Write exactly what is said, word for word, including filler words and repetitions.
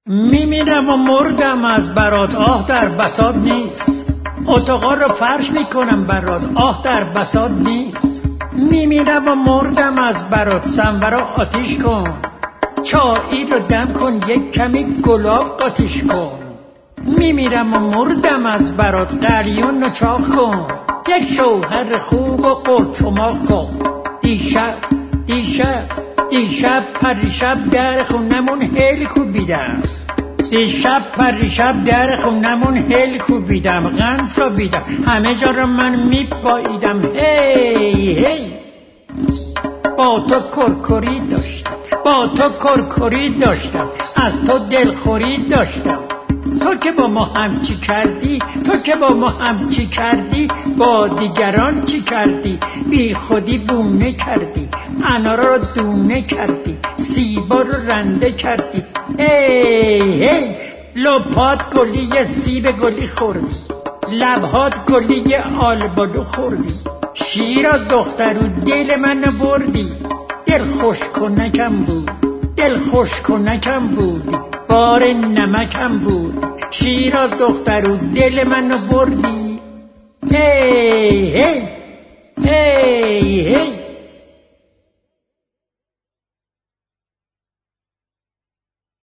میمیرم و مردم از برات، آه در بساط نیست. اتاقا رو فرش میکنم برات، آه در بساط نیست. میمیرم و مردم از برات، سنورا آتیش کن، چایی رو دم کن، یک کمی گلاب قاطیش کن. میمیرم و مردم از برات، قلیون رو چاق کن، یک شوهر خوب و قرچماق کن. دیشب دیشب دیشب پریشب در خونمون هیل کوبیدم، دیشب پریشب در خونمون هیل کوبیدم، غم سابیدم، همه جا رو من میپاییدم. هی هی با تو کرکری داشتم، با تو کرکری داشتم، از تو دلخوری داشتم. تو که با ما هم چی کردی، تو که با ما هم چی کردی، با دیگران چی کردی؟ بی خودی بونه کردی، انارا رو دونه کردی، سیبا رو رنده کردی. ای ای لپات گلی سیب گلی خوردی، لبهات گلی آلبالو خوردی. شیر از دخترو دل من بردی، دل خوش کنکم بود، دل خوش کنکم بودی، بار نمکم بود. شیر از دخترو دل من بردی. هی هی هی هی